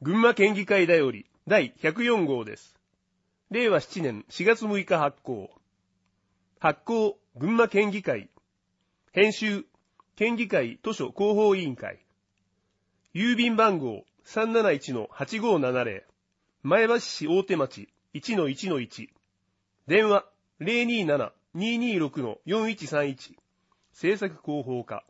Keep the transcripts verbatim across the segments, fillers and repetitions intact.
群馬県議会だよりだいひゃくよん号です。れいわしちねんしがつむいか発行。発行、群馬県議会。編集、県議会図書広報委員会。郵便番号 さんなないちのはちごーななぜろ。前橋市大手町 いちのいちのいち。電話 ゼロにーなな にーにーろく よんいちさんいち。制作広報課。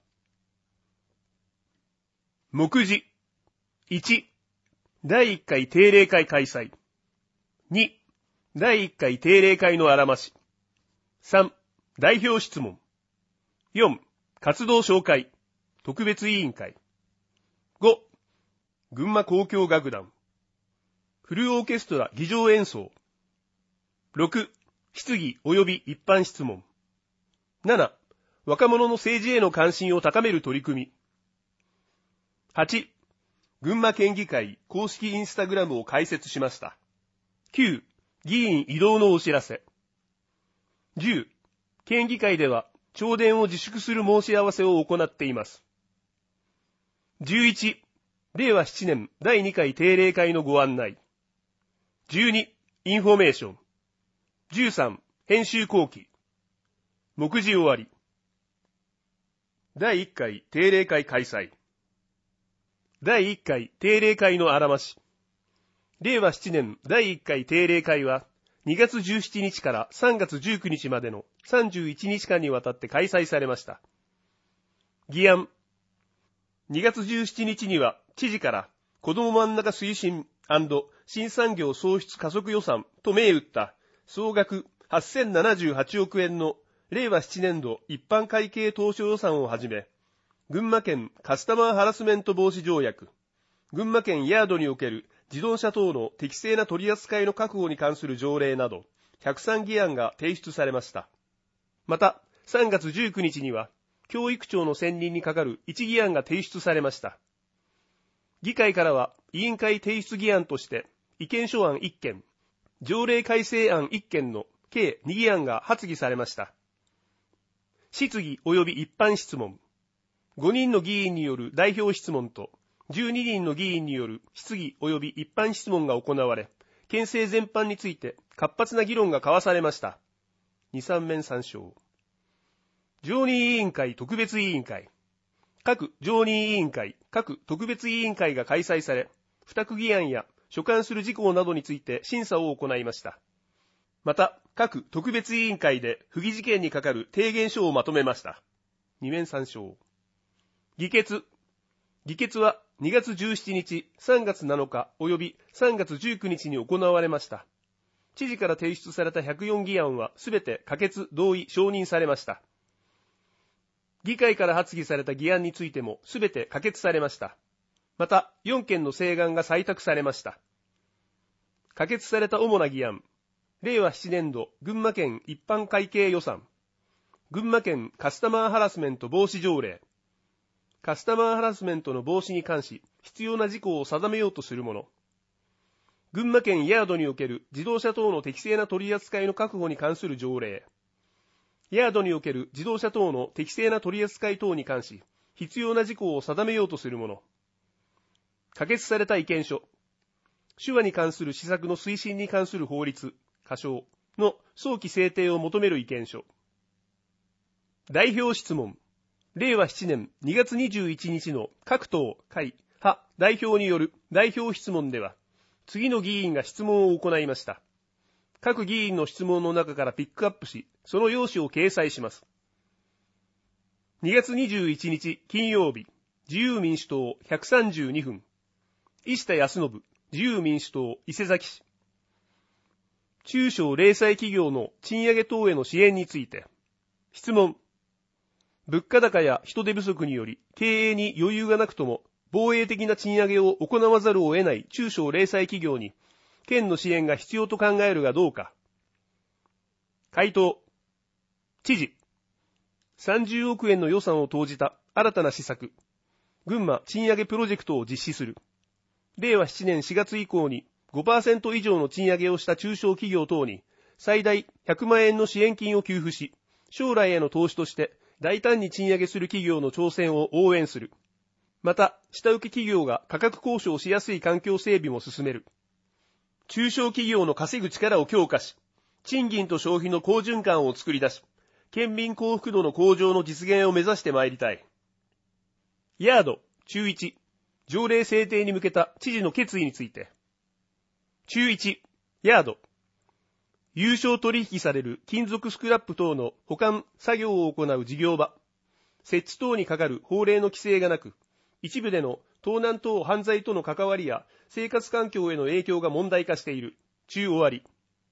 目次。いち、だいいっかい定例会開催。に、だいいっかい定例会のあらまし。さん、代表質問。よん、活動紹介。特別委員会。ご、群馬交響楽団。フルオーケストラ議場演奏。ろく、質疑及び一般質問。なな、若者の政治への関心を高める取り組み。はち、群馬県議会公式インスタグラムを開設しました。きゅう、議員異動のお知らせ。じゅう、県議会では朝電を自粛する申し合わせを行っています。じゅういち、れいわしちねんだいにかい定例会のご案内。じゅうに、インフォメーション。じゅうさん、編集後期。目次終わり。だいいっかい定例会開催。だいいっかい定例会のあらまし。れいわしちねんだいいっかい定例会はにがつじゅうしちにちからさんがつじゅうくにちまでのさんじゅういちにちかんにわたって開催されました。議案。にがつじゅうしちにちには知事から子ども真ん中推進&新産業創出加速予算と銘打った総額はっせんななじゅうはちおくえんのれいわしちねんど一般会計当初予算をはじめ、群馬県カスタマーハラスメント防止条約、群馬県ヤードにおける自動車等の適正な取り扱いの確保に関する条例などひゃくさんぎあんが提出されました。また、さんがつじゅうくにちには教育庁の選任に係るいちぎあんが提出されました。議会からは委員会提出議案として意見書案いっけん、条例改正案いっけんの計にぎあんが発議されました。質疑及び一般質問。ごにんの議員による代表質問とじゅうににんの議員による質疑及び一般質問が行われ、県政全般について活発な議論が交わされました。に、さんめん参照。常任委員会特別委員会。各常任委員会、各特別委員会が開催され、付託議案や所管する事項などについて審査を行いました。また、各特別委員会で不義事件に係る提言書をまとめました。にめん参照。議決。議決はにがつじゅうしちにち、さんがつなのか及びさんがつじゅうくにちに行われました。知事から提出されたひゃくよんぎあんはすべて可決、同意、承認されました。議会から発議された議案についてもすべて可決されました。また、よんけんの請願が採択されました。可決された主な議案。れいわしちねんど群馬県一般会計予算。群馬県カスタマーハラスメント防止条例。カスタマーハラスメントの防止に関し必要な事項を定めようとするもの。群馬県ヤードにおける自動車等の適正な取り扱いの確保に関する条例。ヤードにおける自動車等の適正な取り扱い等に関し必要な事項を定めようとするもの。可決された意見書。手話に関する施策の推進に関する法律、箇条の早期制定を求める意見書。代表質問。れいわしちねんにがつにじゅういちにちの各党、会、派、代表による代表質問では、次の議員が質問を行いました。各議員の質問の中からピックアップし、その用紙を掲載します。にがつにじゅういちにち金曜日、自由民主党ひゃくさんじゅうにふん。石田康信、自由民主党伊勢崎市。中小零細企業の賃上げ等への支援について。質問。物価高や人手不足により経営に余裕がなくとも防衛的な賃上げを行わざるを得ない中小零細企業に県の支援が必要と考えるがどうか。回答。知事。さんじゅうおくえんの予算を投じた新たな施策、群馬賃上げプロジェクトを実施する。れいわしちねんしがつ以降に ごパーセント 以上の賃上げをした中小企業等に最大ひゃくまんえんの支援金を給付し、将来への投資として大胆に賃上げする企業の挑戦を応援する。 また、下請け企業が価格交渉しやすい環境整備も進める。中小企業の稼ぐ力を強化し、賃金と消費の好循環を作り出し、県民幸福度の向上の実現を目指してまいりたい。ヤード、中いち、条例制定に向けた知事の決意について。中いち、ヤード。有償取引される金属スクラップ等の保管作業を行う事業場。設置等にかかる法令の規制がなく、一部での盗難等犯罪との関わりや生活環境への影響が問題化している。中終わり。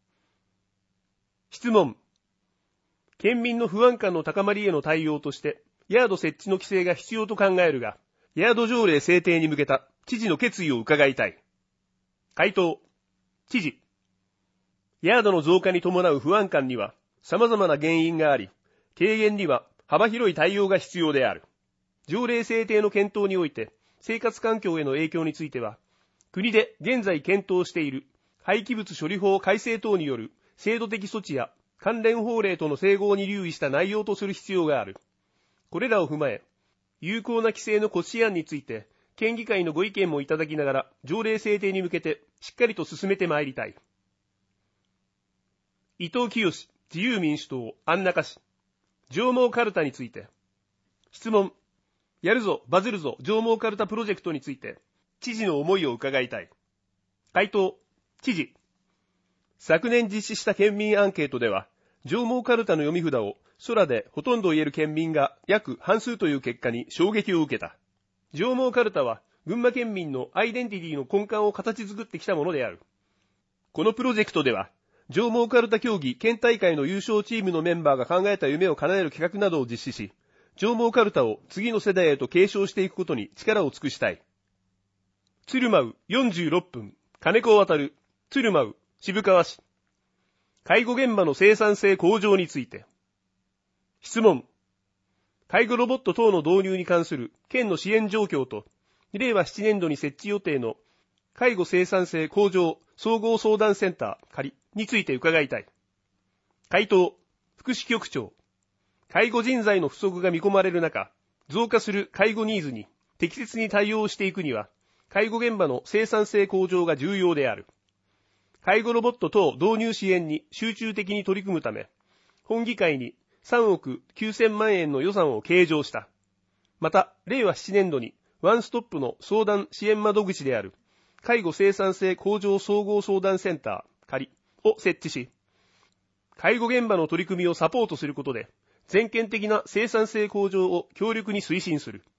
質問。県民の不安感の高まりへの対応として、ヤード設置の規制が必要と考えるが、ヤード条例制定に向けた知事の決意を伺いたい。回答。知事。ヤードの増加に伴う不安感には様々な原因があり、軽減には幅広い対応が必要である。条例制定の検討において、生活環境への影響については、国で現在検討している廃棄物処理法改正等による制度的措置や関連法令との整合に留意した内容とする必要がある。これらを踏まえ、有効な規制の骨子案について、県議会のご意見もいただきながら、条例制定に向けてしっかりと進めてまいりたい。伊藤清、自由民主党、安中市。上毛かるたについて。質問。やるぞ、バズるぞ、上毛かるたプロジェクトについて、知事の思いを伺いたい。回答。知事。昨年実施した県民アンケートでは、上毛かるたの読み札を空でほとんど言える県民が約半数という結果に衝撃を受けた。上毛かるたは群馬県民のアイデンティティの根幹を形作ってきたものである。このプロジェクトでは、上毛かるた競技県大会の優勝チームのメンバーが考えた夢を叶える企画などを実施し、上毛かるたを次の世代へと継承していくことに力を尽くしたい。鶴舞よんじゅうろっぷん、金子渡る、鶴舞、渋川市。介護現場の生産性向上について。質問。介護ロボット等の導入に関する県の支援状況と、令和ななねん度に設置予定の介護生産性向上総合相談センター仮について伺いたい。回答。福祉局長。介護人材の不足が見込まれる中、増加する介護ニーズに適切に対応していくには、介護現場の生産性向上が重要である。介護ロボット等導入支援に集中的に取り組むため、本議会にさんおくきゅうせんまんえんの予算を計上した。また、令和ななねん度にワンストップの相談支援窓口である、介護生産性向上総合相談センター仮を設置し、介護現場の取り組みをサポートすることで、全県的な生産性向上を強力に推進する。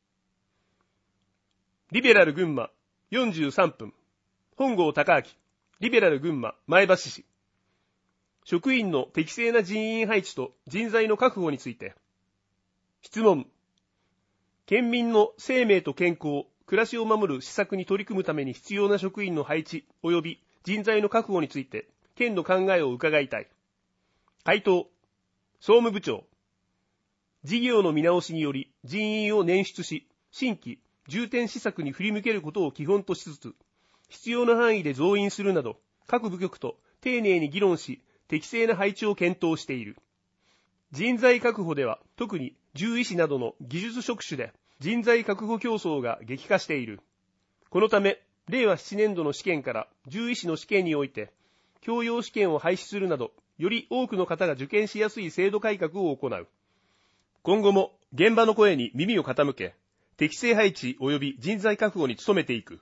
リベラル群馬よんじゅうさんぷん、本郷隆明、リベラル群馬前橋市。職員の適正な人員配置と人材の確保について。質問。県民の生命と健康、暮らしを守る施策に取り組むために必要な職員の配置及び人材の確保について、県の考えを伺いたい。回答。総務部長。事業の見直しにより人員を捻出し、新規、重点施策に振り向けることを基本としつつ、必要な範囲で増員するなど、各部局と丁寧に議論し、適正な配置を検討している。人材確保では、特に獣医師などの技術職種で人材確保競争が激化している。このため、令和ななねん度の試験から獣医師の試験において、教養試験を廃止するなど、より多くの方が受験しやすい制度改革を行う。今後も現場の声に耳を傾け、適正配置及び人材確保に努めていく。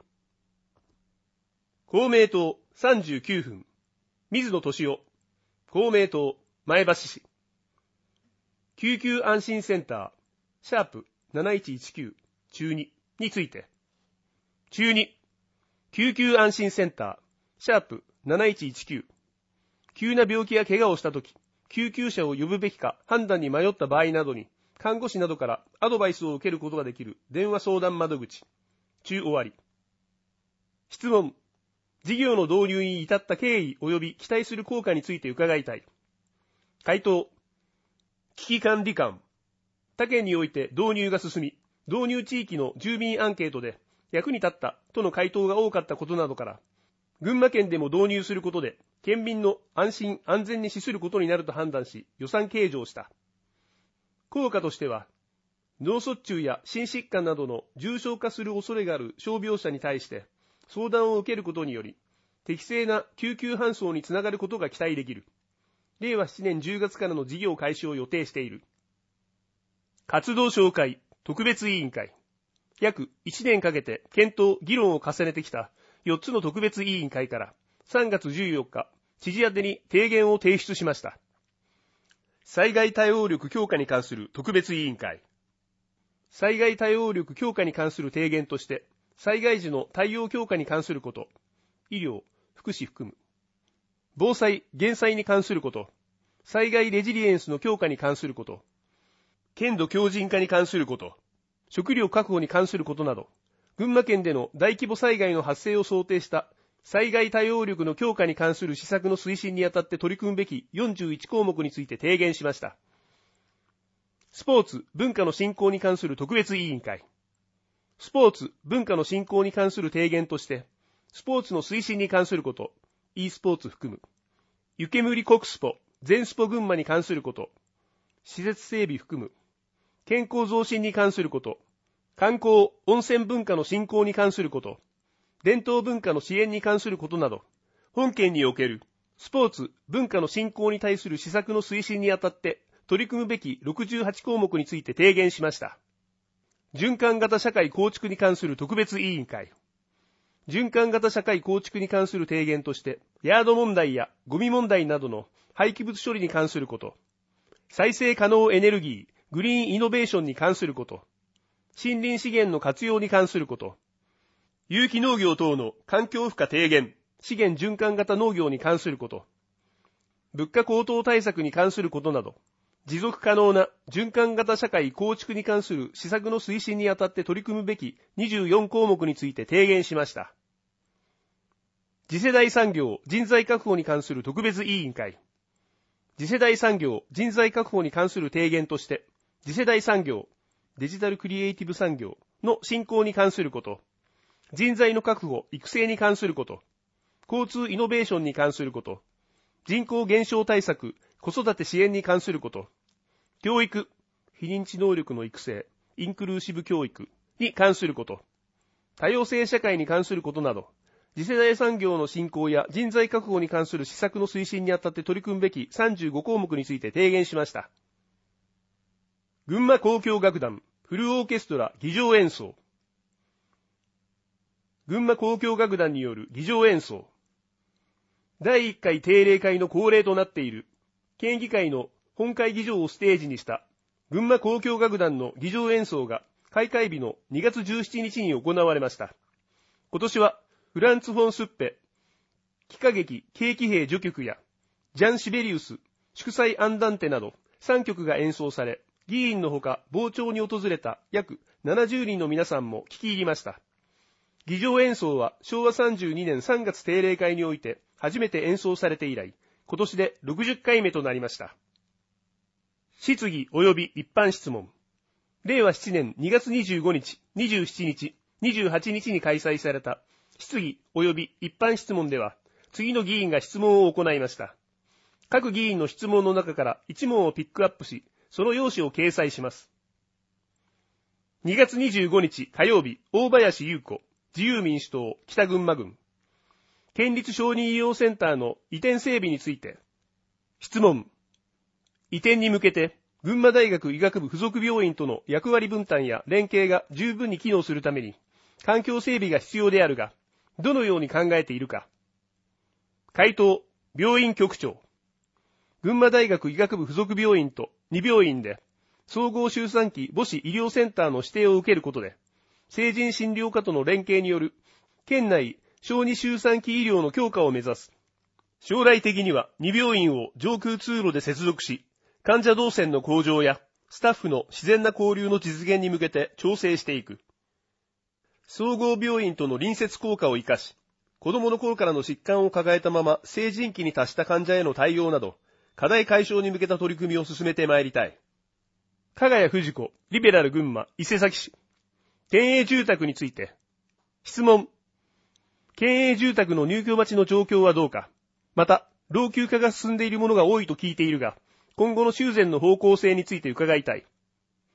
公明党さんじゅうきゅうふん、水野俊夫、公明党前橋市。救急安心センター、シャープなないちいちきゅう中にについて。中に、救急安心センター、シャープなないちいちきゅう。急な病気や怪我をしたとき、救急車を呼ぶべきか判断に迷った場合などに、看護師などからアドバイスを受けることができる電話相談窓口。中終わり。質問。事業の導入に至った経緯及び期待する効果について伺いたい。回答。危機管理官。他県において導入が進み、導入地域の住民アンケートで役に立ったとの回答が多かったことなどから、群馬県でも導入することで、県民の安心安全に資することになると判断し、予算計上した。効果としては、 脳卒中や心疾患などの重症化する恐れがある傷病者に対して相談を受けることにより、適正な救急搬送につながることが期待できる。れいわななねんじゅうがつからの事業開始を予定している。活動紹介特別委員会。約いちねんかけて検討・議論を重ねてきたよっつの特別委員会からさんがつじゅうよっか、知事宛てに提言を提出しました。災害対応力強化に関する特別委員会。災害対応力強化に関する提言として、災害時の対応強化に関すること、医療、福祉含む。防災・減災に関すること、災害レジリエンスの強化に関すること、県土強靭化に関すること、食料確保に関することなど、群馬県での大規模災害の発生を想定した災害対応力の強化に関する施策の推進にあたって取り組むべきよんじゅういちこうもくについて提言しました。スポーツ・文化の振興に関する特別委員会。スポーツ・文化の振興に関する提言として、スポーツの推進に関すること、e スポーツ含む。湯煙国スポ、全スポ群馬に関すること、施設整備含む。健康増進に関すること、観光・温泉文化の振興に関すること、伝統文化の支援に関することなど、本県におけるスポーツ・文化の振興に対する施策の推進にあたって取り組むべきろくじゅうはちこうもくについて提言しました。循環型社会構築に関する特別委員会。循環型社会構築に関する提言として、ヤード問題やゴミ問題などの廃棄物処理に関すること、再生可能エネルギー、グリーンイノベーションに関すること、森林資源の活用に関すること、有機農業等の環境負荷低減、資源循環型農業に関すること、物価高騰対策に関することなど、持続可能な循環型社会構築に関する施策の推進にあたって取り組むべきにじゅうよんこうもくについて提言しました。次世代産業・人材確保に関する特別委員会。次世代産業・人材確保に関する提言として、次世代産業、デジタルクリエイティブ産業の振興に関すること、人材の確保・育成に関すること、交通イノベーションに関すること、人口減少対策・子育て支援に関すること、教育、非認知能力の育成、インクルーシブ教育に関すること、多様性社会に関することなど、次世代産業の振興や人材確保に関する施策の推進にあたって取り組むべきさんじゅうごこうもくについて提言しました。群馬交響楽団フルオーケストラ議場演奏。群馬交響楽団による議場演奏。だいいっかい定例会の恒例となっている県議会の本会議場をステージにした群馬交響楽団の議場演奏が開会日のにがつじゅうしちにちに行われました。今年はフランツ・フォン・スッペ、喜歌劇軽騎兵序曲やジャン・シベリウス、祝祭アンダンテなどさんきょくが演奏され、議員のほか傍聴に訪れた約ななじゅうにんの皆さんも聞き入りました。議場演奏はしょうわさんじゅうにねんさんがつ定例会において初めて演奏されて以来、今年でろくじゅっかいめとなりました。質疑及び一般質問。れいわななねんにがつにじゅうごにち、にじゅうしちにち、にじゅうはちにちに開催された質疑及び一般質問では、次の議員が質問を行いました。各議員の質問の中からいちもんをピックアップし、その用紙を掲載します。にがつにじゅうごにち火曜日、大林優子、自由民主党北群馬郡。県立小児医療センターの移転整備について。質問。移転に向けて、群馬大学医学部附属病院との役割分担や連携が十分に機能するために、環境整備が必要であるが、どのように考えているか。回答、病院局長。群馬大学医学部附属病院とに病院で、総合周産期母子医療センターの指定を受けることで、成人診療科との連携による、県内小児周産期医療の強化を目指す。将来的にはに病院を上空通路で接続し、患者動線の向上やスタッフの自然な交流の実現に向けて調整していく。総合病院との隣接効果を生かし、子供の頃からの疾患を抱えたまま成人期に達した患者への対応など、課題解消に向けた取り組みを進めてまいりたい。加賀谷藤子、リベラル群馬、伊勢崎市。県営住宅について。質問。県営住宅の入居待ちの状況はどうか。また、老朽化が進んでいるものが多いと聞いているが、今後の修繕の方向性について伺いたい。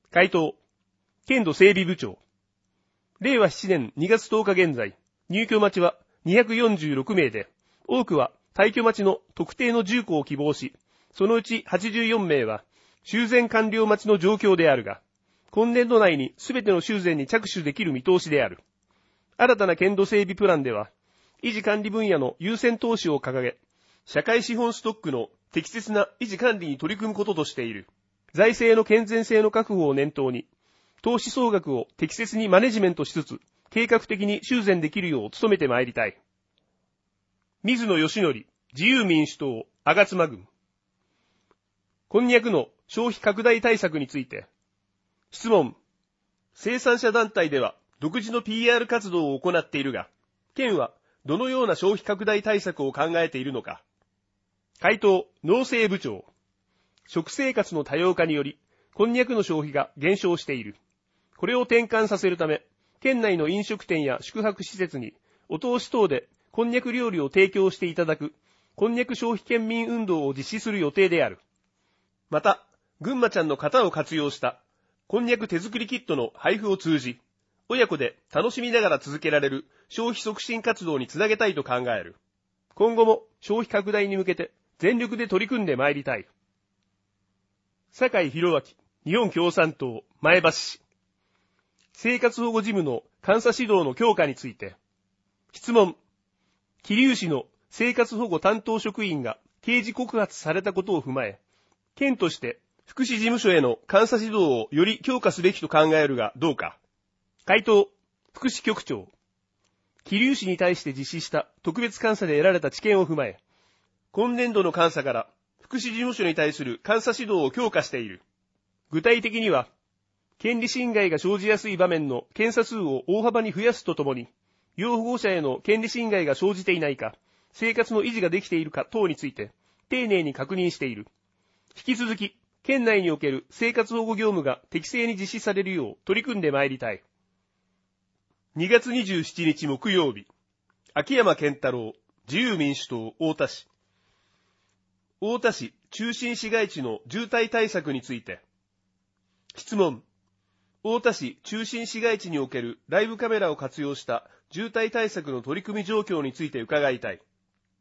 回答。県土整備部長。れいわなねんにがつとおか現在、入居待ちはにひゃくよんじゅうろくめいで、多くは退去待ちの特定の住戸を希望し、そのうちはちじゅうよんめいは修繕完了待ちの状況であるが、今年度内にすべての修繕に着手できる見通しである。新たな県土整備プランでは、維持管理分野の優先投資を掲げ、社会資本ストックの適切な維持管理に取り組むこととしている。財政の健全性の確保を念頭に、投資総額を適切にマネジメントしつつ、計画的に修繕できるよう努めてまいりたい。水野義則、自由民主党、吾妻郡。こんにゃくの消費拡大対策について。質問。生産者団体では独自の ピーアール 活動を行っているが、県はどのような消費拡大対策を考えているのか。回答、農政部長。食生活の多様化により、こんにゃくの消費が減少している。これを転換させるため、県内の飲食店や宿泊施設に、お通し等でこんにゃく料理を提供していただく、こんにゃく消費県民運動を実施する予定である。また、ぐんまちゃんの型を活用した、こんにゃく手作りキットの配布を通じ、親子で楽しみながら続けられる消費促進活動につなげたいと考える。今後も消費拡大に向けて全力で取り組んでまいりたい。酒井宏明、日本共産党、前橋市。生活保護事務の監査指導の強化について。質問。桐生市の生活保護担当職員が刑事告発されたことを踏まえ、県として福祉事務所への監査指導をより強化すべきと考えるがどうか。回答。福祉局長。桐生市に対して実施した特別監査で得られた知見を踏まえ、今年度の監査から福祉事務所に対する監査指導を強化している。具体的には、権利侵害が生じやすい場面の検査数を大幅に増やすとともに、要保護者への権利侵害が生じていないか、生活の維持ができているか等について、丁寧に確認している。引き続き、県内における生活保護業務が適正に実施されるよう取り組んでまいりたい。にがつにじゅうしちにち木曜日、秋山健太郎、自由民主党、太田市。太田市中心市街地の渋滞対策について。質問。太田市中心市街地におけるライブカメラを活用した渋滞対策の取り組み状況について伺いたい。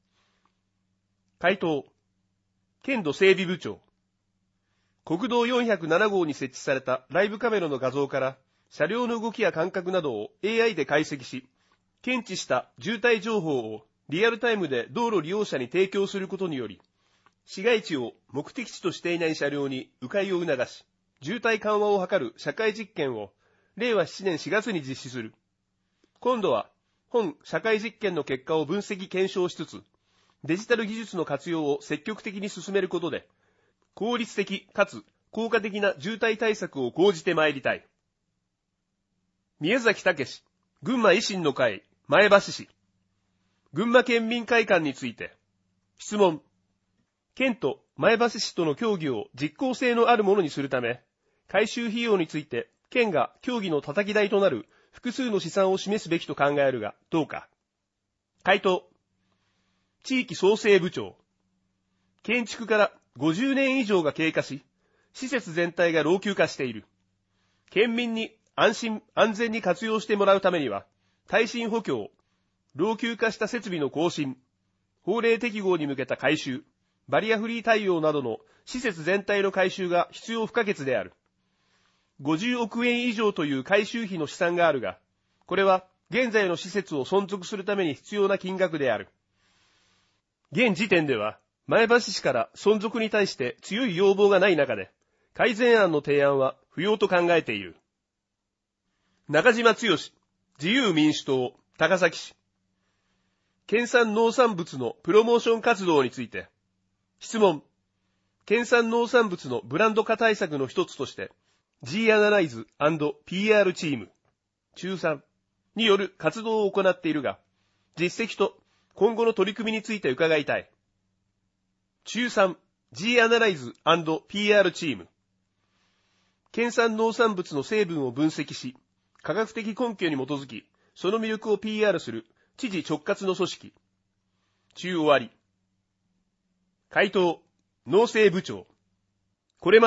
回答。県土整備部長。国道よんひゃくななごうに設置されたライブカメラの画像から車両の動きや間隔などを エーアイ で解析し、検知した渋滞情報をリアルタイムで道路利用者に提供することにより、市街地を目的地としていない車両に迂回を促し、渋滞緩和を図る社会実験をれいわななねんしがつに実施する。今度は本社会実験の結果を分析検証しつつ、デジタル技術の活用を積極的に進めることで、効率的かつ効果的な渋滞対策を講じてまいりたい。宮崎武史、群馬維新の会、前橋市。群馬県民会館について。質問。県と前橋市との協議を実効性のあるものにするため、改修費用について県が協議の叩き台となる複数の試算を示すべきと考えるがどうか。回答。地域創生部長。建築からごじゅうねん以上が経過し、施設全体が老朽化している。県民に安心安全に活用してもらうためには、耐震補強、老朽化した設備の更新、法令適合に向けた改修、バリアフリー対応などの施設全体の改修が必要不可欠である。ごじゅうおくえん以上という改修費の試算があるが、これは現在の施設を存続するために必要な金額である。現時点では、前橋市から存続に対して強い要望がない中で、改善案の提案は不要と考えている。中島剛、自由民主党、高崎市。県産農産物のプロモーション活動について。質問。県産農産物のブランド化対策の一つとして、G アナライズ&ピーアール チーム、中さんによる活動を行っているが、実績と今後の取り組みについて伺いたい。中さん、G アナライズ&ピーアール チーム。県産農産物の成分を分析し、科学的根拠に基づき、その魅力を ピーアール する知事直轄の組織。中終わり。回答、農政部長。これまで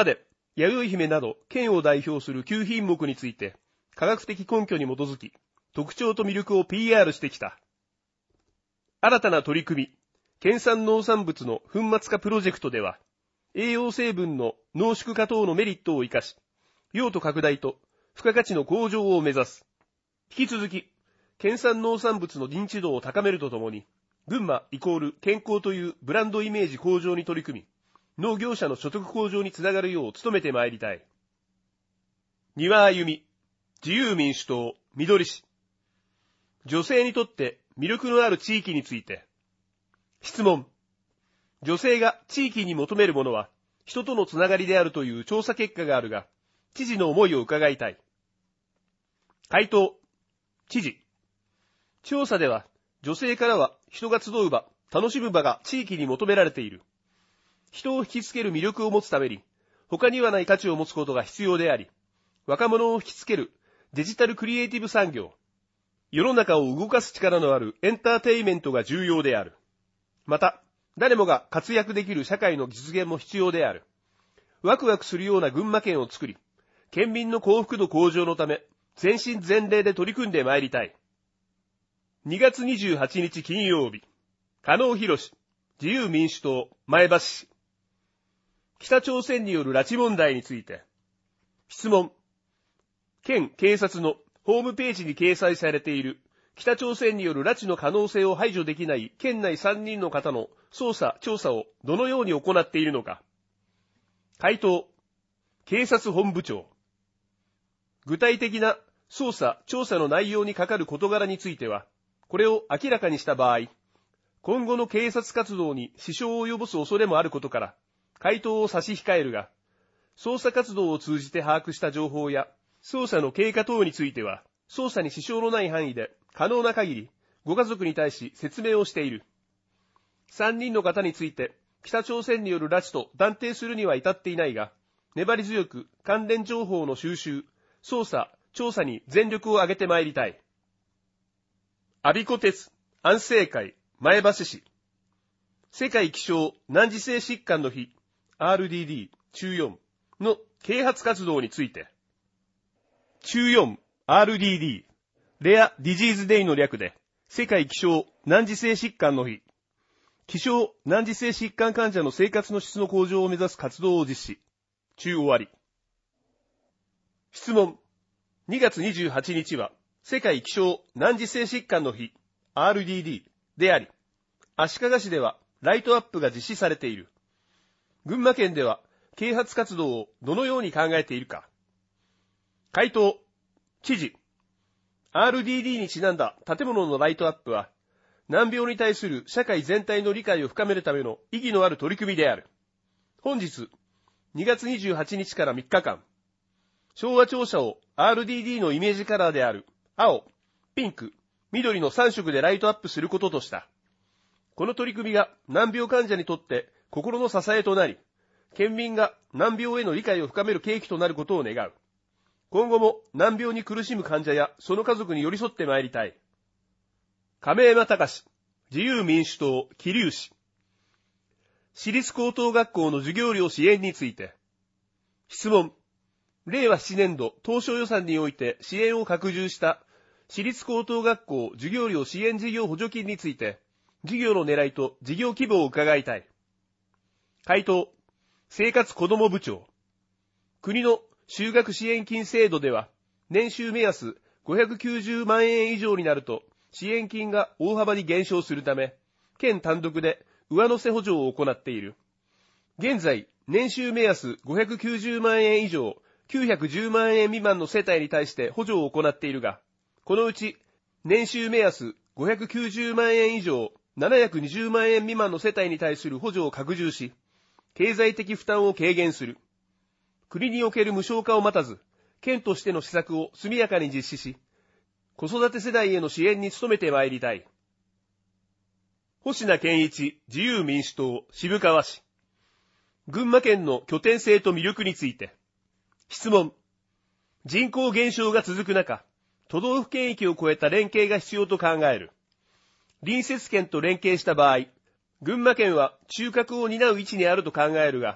弥生姫など県を代表するきゅう品目について科学的根拠に基づき特徴と魅力を ピーアール してきた。新たな取り組み、県産農産物の粉末化プロジェクトでは、栄養成分の濃縮化等のメリットを生かし、用途拡大と付加価値の向上を目指す。引き続き、県産農産物の認知度を高めるとともに、群馬イコール健康というブランドイメージ向上に取り組み、農業者の所得向上につながるよう努めてまいりたい。丹羽あゆみ、自由民主党、みどり市。女性にとって魅力のある地域について。質問。女性が地域に求めるものは、人とのつながりであるという調査結果があるが、知事の思いを伺いたい。回答。知事。調査では、女性からは人が集う場、楽しむ場が地域に求められている。人を引きつける魅力を持つために、他にはない価値を持つことが必要であり、若者を引きつけるデジタルクリエイティブ産業、世の中を動かす力のあるエンターテイメントが重要である。また、誰もが活躍できる社会の実現も必要である。ワクワクするような群馬県を作り、県民の幸福度向上のため、全身全霊で取り組んでまいりたい。にがつにじゅうはちにち金曜日、加納博士、自由民主党、前橋市。北朝鮮による拉致問題について。質問。県警察のホームページに掲載されている北朝鮮による拉致の可能性を排除できない県内さんにんの方の捜査・調査をどのように行っているのか。回答。警察本部長。具体的な捜査・調査の内容にかかる事柄については、これを明らかにした場合、今後の警察活動に支障を及ぼす恐れもあることから、回答を差し控えるが、捜査活動を通じて把握した情報や、捜査の経過等については、捜査に支障のない範囲で可能な限りご家族に対し説明をしている。さんにんの方について北朝鮮による拉致と断定するには至っていないが、粘り強く関連情報の収集、捜査、調査に全力を挙げてまいりたい。我孫子鉄安政会前橋市。世界気象難治性疾患の日 アールディーディー 中よんの啓発活動について。中よん アールディーディー レアディジーズデイの略で世界気象難治性疾患の日。気象難治性疾患患者の生活の質の向上を目指す活動を実施。中終わり。質問。にがつにじゅうはちにちは世界気象難治性疾患の日 アールディーディー であり、足利市ではライトアップが実施されている。群馬県では啓発活動をどのように考えているか。回答。知事。アールディーディー にちなんだ建物のライトアップは、難病に対する社会全体の理解を深めるための意義のある取り組みである。本日、にがつにじゅうはちにちからみっかかん、昭和庁舎を アールディーディー のイメージカラーである青、ピンク、緑のさんしょくでライトアップすることとした。この取り組みが難病患者にとって心の支えとなり、県民が難病への理解を深める契機となることを願う。今後も難病に苦しむ患者やその家族に寄り添ってまいりたい。亀山隆、自由民主党、桐生市。私立高等学校の授業料支援について。質問。れいわななねんど当初予算において支援を拡充した私立高等学校授業料支援事業補助金について、事業の狙いと事業規模を伺いたい。回答。生活子ども部長。国の就学支援金制度では、年収目安ごひゃくきゅうじゅうまんえん以上になると、支援金が大幅に減少するため、県単独で上乗せ補助を行っている。現在、年収目安ごひゃくきゅうじゅうまんえん以上、きゅうひゃくじゅうまんえん未満の世帯に対して補助を行っているが、このうち、年収目安ごひゃくきゅうじゅうまんえん以上、ななひゃくにじゅうまんえん未満の世帯に対する補助を拡充し、経済的負担を軽減する。国における無償化を待たず、県としての施策を速やかに実施し、子育て世代への支援に努めてまいりたい。星名健一、自由民主党、渋川市。群馬県の拠点性と魅力について。質問。人口減少が続く中、都道府県域を超えた連携が必要と考える。隣接県と連携した場合、群馬県は中核を担う位置にあると考えるが、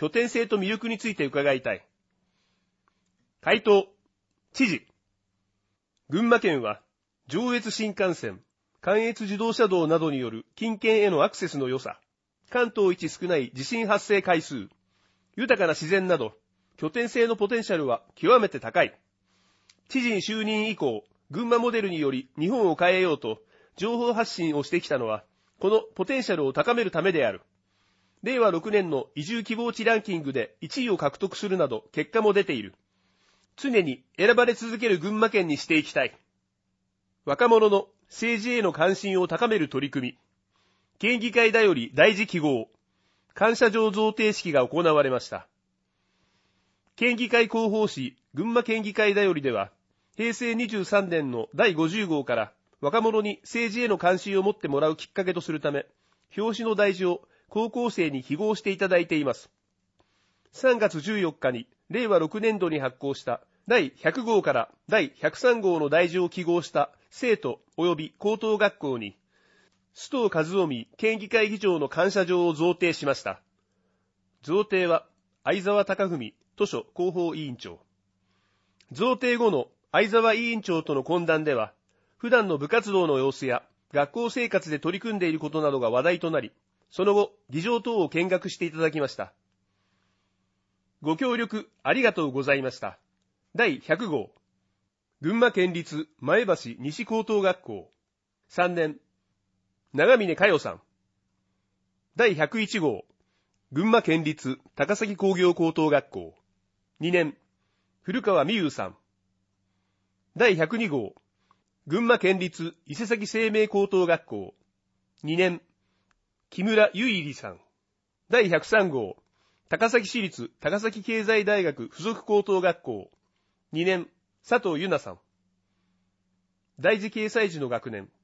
拠点性と魅力について伺いたい。回答。知事。群馬県は、上越新幹線、関越自動車道などによる近県へのアクセスの良さ、関東一少ない地震発生回数、豊かな自然など、拠点性のポテンシャルは極めて高い。知事に就任以降、群馬モデルにより日本を変えようと、情報発信をしてきたのは、このポテンシャルを高めるためである。れいわろくねんの移住希望地ランキングでいちいを獲得するなど結果も出ている。常に選ばれ続ける群馬県にしていきたい。若者の政治への関心を高める取り組み。県議会だより大事記号。感謝状贈呈式が行われました。県議会広報誌群馬県議会だよりでは、へいせいにじゅうさんねんのだいごじゅうごうから若者に政治への関心を持ってもらうきっかけとするため、表紙の題字を高校生に揮毫していただいています。さんがつじゅうよっかにれいわろくねんどに発行しただいひゃくごうからだいひゃくさんごうの題字を揮毫した生徒及び高等学校に、須藤和臣県議会議長の感謝状を贈呈しました。贈呈は相沢貴文図書広報委員長。贈呈後の相沢委員長との懇談では、普段の部活動の様子や学校生活で取り組んでいることなどが話題となり、その後、議場等を見学していただきました。ご協力ありがとうございました。だいひゃくごう、群馬県立前橋西高等学校。さんねん、長峰佳代さん。だいひゃくいちごう、群馬県立高崎工業高等学校。にねん、古川美優さん。だいひゃくにごう、群馬県立伊勢崎生命高等学校。にねん、木村ゆいりさん。だいひゃくさんごう、高崎市立高崎経済大学附属高等学校。にねん、佐藤由奈さん。大事掲載時の学年。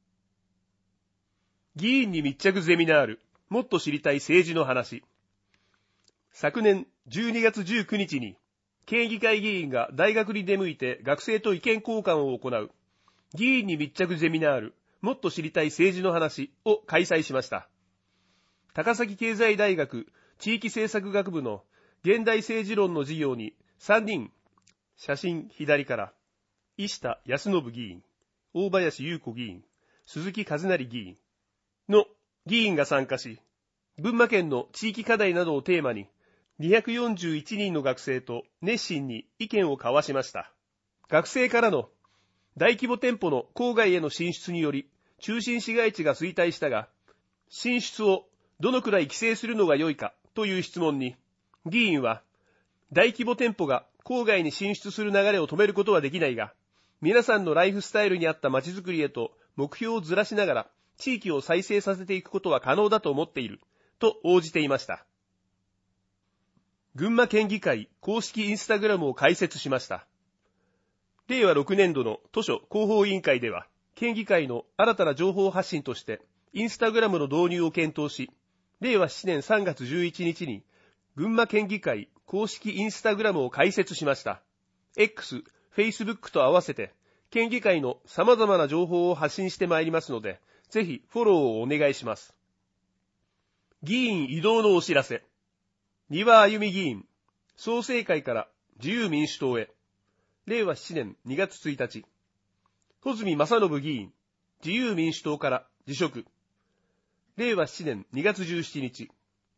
議員に密着ゼミナール、もっと知りたい政治の話。昨年じゅうにがつじゅうくにちに、県議会議員が大学に出向いて学生と意見交換を行う、議員に密着ゼミナール、もっと知りたい政治の話を開催しました。高崎経済大学地域政策学部の現代政治論の授業にさんにん、写真左から、石田康信議員、大林優子議員、鈴木和成議員の議員が参加し、群馬県の地域課題などをテーマに、にひゃくよんじゅういちにんの学生と熱心に意見を交わしました。学生からの大規模店舗の郊外への進出により、中心市街地が衰退したが、進出をどのくらい規制するのが良いかという質問に、議員は、大規模店舗が郊外に進出する流れを止めることはできないが、皆さんのライフスタイルに合った街づくりへと目標をずらしながら、地域を再生させていくことは可能だと思っている、と応じていました。群馬県議会公式インスタグラムを開設しました。れいわろくねんどの図書広報委員会では、県議会の新たな情報発信として、インスタグラムの導入を検討し、れいわななねんさんがつじゅういちにちに、群馬県議会公式インスタグラムを開設しました。X、Facebook と合わせて、県議会の様々な情報を発信してまいりますので、ぜひフォローをお願いします。議員異動のお知らせ。丹羽あゆみ議員、創成会から自由民主党へ。れいわななねんにがつついたち。穂積正信議員、自由民主党から辞職。れいわななねんにがつじゅうしちにち。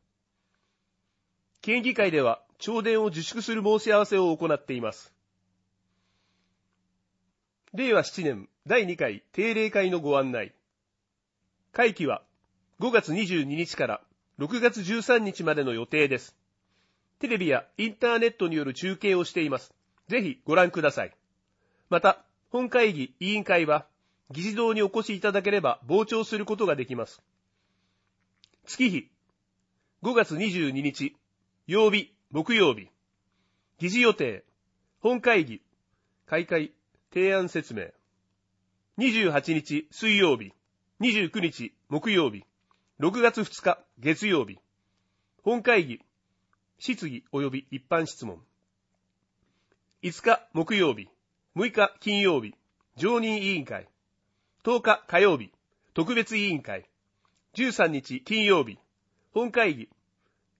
県議会では弔電を自粛する申し合わせを行っています。れいわななねんだいにかい定例会のご案内。会期はごがつにじゅうににちからろくがつじゅうさんにちまでの予定です。テレビやインターネットによる中継をしています。ぜひご覧ください。また、本会議委員会は議事堂にお越しいただければ傍聴することができます。月日、ごがつにじゅうににち、曜日、木曜日。議事予定、本会議、開会、提案説明。にじゅうはちにち、水曜日。にじゅうくにち、木曜日。ろくがつふつか、月曜日。本会議、質疑及び一般質問。いつか木曜日、むいか金曜日、常任委員会。とおか火曜日、特別委員会。じゅうさんにち金曜日、本会議。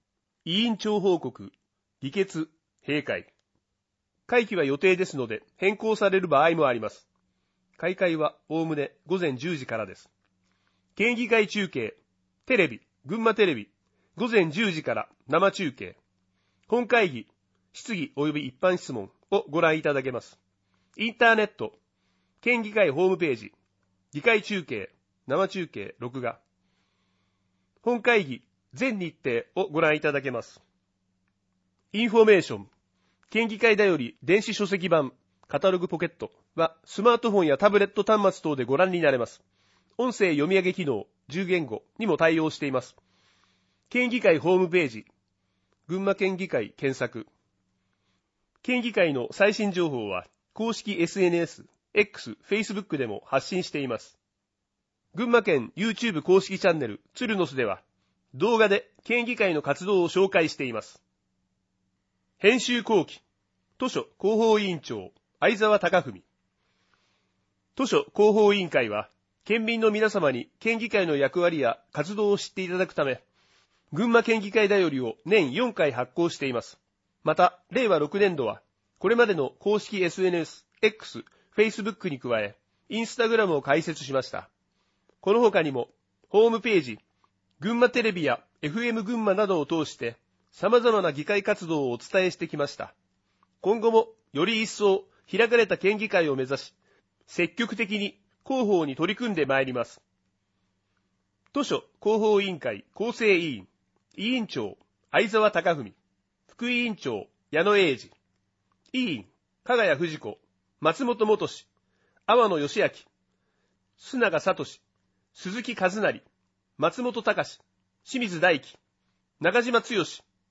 委員長報告、議決、閉会。会期は予定ですので変更される場合もあります。開会はおおむねごぜんじゅうじからです。県議会中継、テレビ、群馬テレビ、ごぜんじゅうじから生中継。本会議、質疑及び一般質問をご覧いただけます。インターネット、県議会ホームページ、議会中継、生中継、録画。本会議、全日程をご覧いただけます。インフォメーション、県議会だより電子書籍版、カタログポケットはスマートフォンやタブレット端末等でご覧になれます。音声読み上げ機能、じゅう言語にも対応しています。県議会ホームページ、群馬県議会検索。県議会の最新情報は公式 エスエヌエス、X、Facebook でも発信しています。群馬県 YouTube 公式チャンネルツルノスでは動画で県議会の活動を紹介しています。編集後期、図書広報委員長相沢貴文。図書広報委員会は県民の皆様に県議会の役割や活動を知っていただくため、群馬県議会だよりを年よんかい発行しています。また、れいわろくねんどは、これまでの公式 エスエヌエス、X、Facebook に加え、インスタグラムを開設しました。この他にも、ホームページ、群馬テレビや エフエム 群馬などを通して、様々な議会活動をお伝えしてきました。今後も、より一層、開かれた県議会を目指し、積極的に広報に取り組んでまいります。図書広報委員会構成委員、委員長、相沢貴文、副委員長、矢野英二、委員、加賀谷藤子、松本元氏、天野義明、須永聡、鈴木和成、松本隆、清水大輝、中島剛。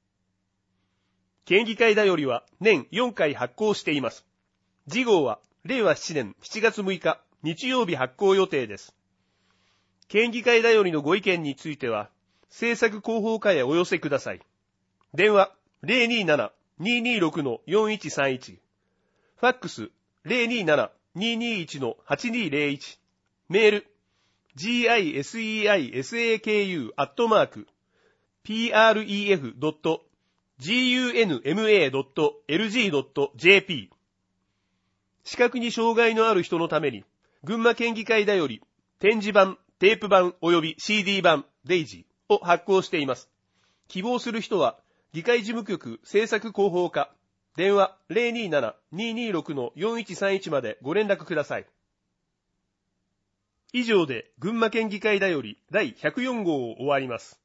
県議会だよりは年よんかい発行しています。次号はれいわななねんしちがつむいか日曜日発行予定です。県議会だよりのご意見については、政策広報課へお寄せください。電話 ゼロにーなな にーにーろく よんいちさんいち、ファックス ゼロにーなな にーにーいち はちにーゼロいち、メール ジーアイエスイーアイエスエーケーユー アットマーク ピーアールイーエフ ドット ジーユーエヌエムエー ドット エルジー ドット ジェーピー。視覚に障害のある人のために、群馬県議会だより展示版、テープ版および シーディー 版デイジーを発行しています。希望する人は議会事務局政策広報課、電話 ゼロにーなな にーにーろく よんいちさんいち までご連絡ください。以上で群馬県議会だよりだいひゃくよんごうを終わります。